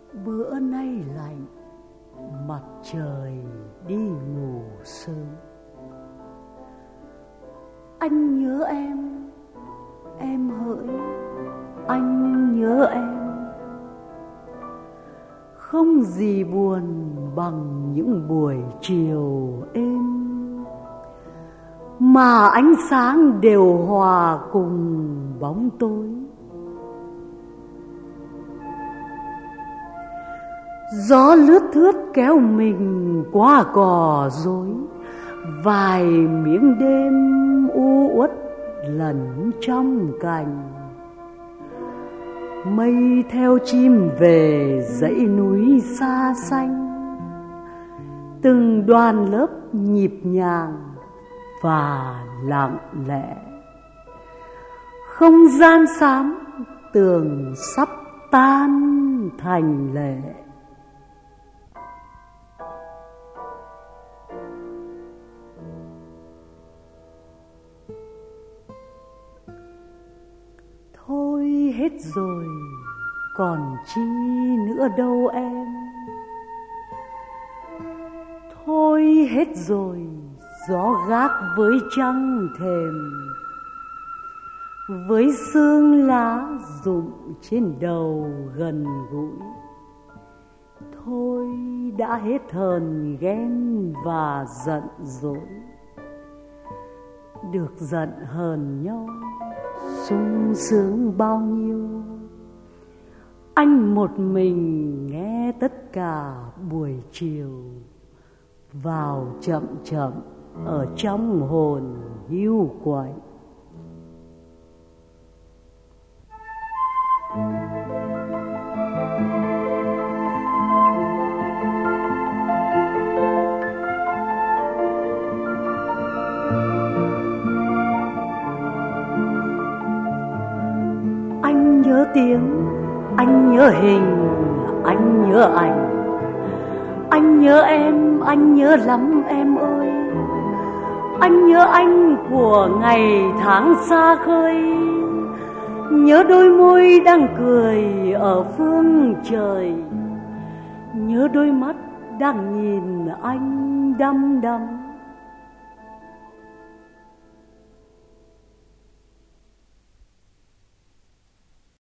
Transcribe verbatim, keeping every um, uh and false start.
Bữa nay lạnh, mặt trời đi ngủ sớm. Anh nhớ em, em hỡi, anh nhớ em. Không gì buồn bằng những buổi chiều êm, mà ánh sáng đều hòa cùng bóng tối. Gió lướt thướt kéo mình qua cỏ rối, vài miếng đêm u uất lẩn trong cành. Mây theo chim về dãy núi xa xanh, từng đoàn lớp nhịp nhàng và lặng lẽ. Không gian xám tường sắp tan thành lệ. Thôi hết rồi, còn chi nữa đâu em. Thôi hết rồi, gió gác với trăng thềm, với sương lá rụng trên đầu gần gũi. Thôi đã hết hờn ghen và giận dỗi, được giận hờn nhau sung sướng bao nhiêu. Anh một mình nghe tất cả buổi chiều, vào chậm chậm ở trong hồn hiu quạnh. Anh nhớ tiếng, anh nhớ hình, anh nhớ ảnh. Anh nhớ em, anh nhớ lắm em ơi. Anh nhớ anh của ngày tháng xa khơi, nhớ đôi môi đang cười ở phương trời, nhớ đôi mắt đang nhìn anh đăm đăm.